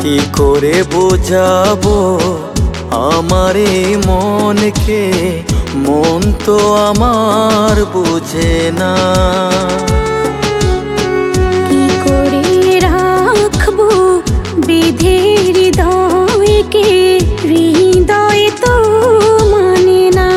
কি করে বোঝাবো আমার এই মনকে, মন তো আমার বুঝে না। কি করে রাখবো বেঁধে হৃদয়কে, হৃদয় তো মানে না।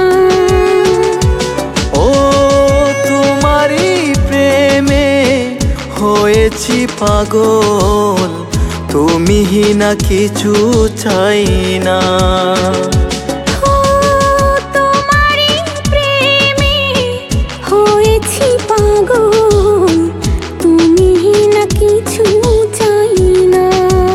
ও তোমারই প্রেমে হয়েছি পাগল, তুমি না কিছু চাই না। ও তোমারই প্রেমে হয়েছি পাগল, তুমি না কিছু চাই না।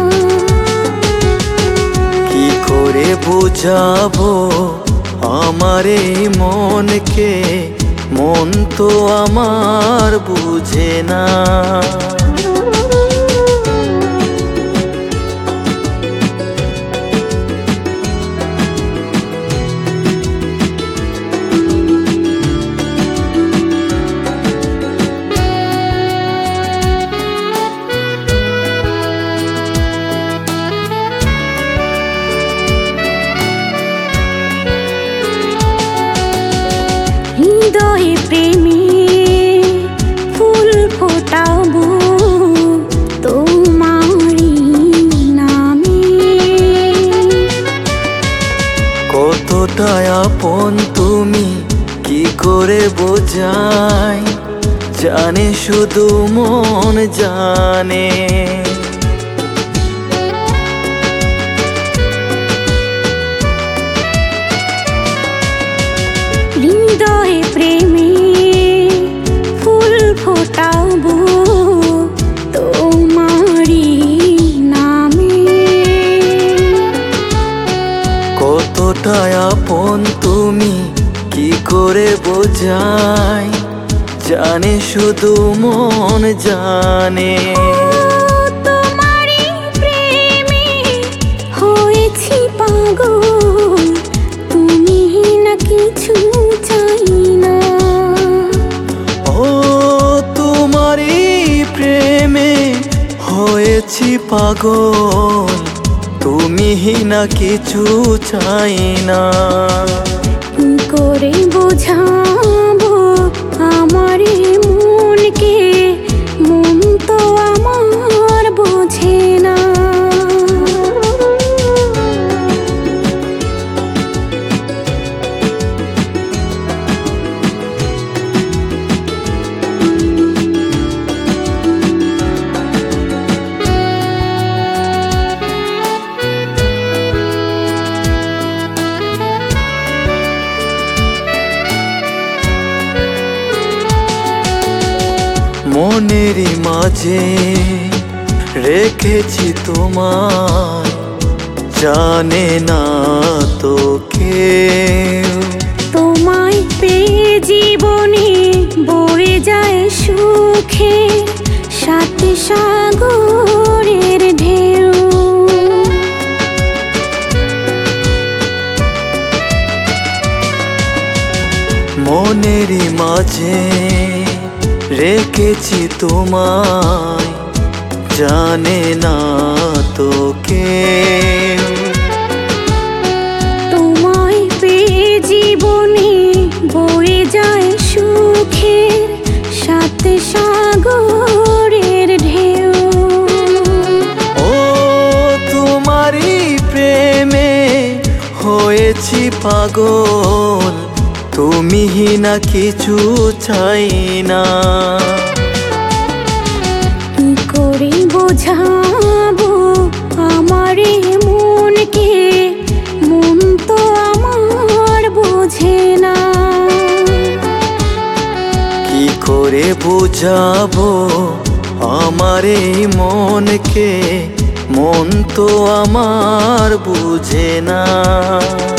কি করে বোঝাবো আমার এই মনকে, মন তো আমার বুঝে না। হৃদয়ে প্রেমে ফুল ফোটাবো তোমারই নামে। কতটা আপন তুমি কি করে বোঝাই, জানে শুধু মন জানে। হৃদয়ে প্রেমে ফুল ফোটাবো তোমারই নামে। কতটা আপন তুমি কি করে বোঝাই, জানে শুধু মন জানে। তোমারই প্রেমে হয়েছি পাগল, তুমি না কিছু চাই না। ও তোমারই প্রেমে হয়েছি পাগল, তুমি না কিছু চাই না। কি করে বোঝাবো আমার মনকে, মন তো আমার বোঝে না। মনেরই মাঝে রেখেছি তোমায়, জানে না তো কেউ। তোমায় পেয়ে জীবনে বয়ে যায় সুখে, সাথে সাগরের ঢেউ। মনেরই মাঝে রেখেছি তোমায়, জানে না তো কেউ। তোমায় পেয়ে জীবনে বয়ে যায় সুখের, সাথে সাগরের ঢেউ। ও তোমারই প্রেমে হয়েছি পাগল, তুমি না কিছু চাই না। কি করে বোঝাবো আমার মনকে, মন তো আমার বোঝে না। কি করে বোঝাবো আমার এই মনকে, মন তো আমার বুঝে না।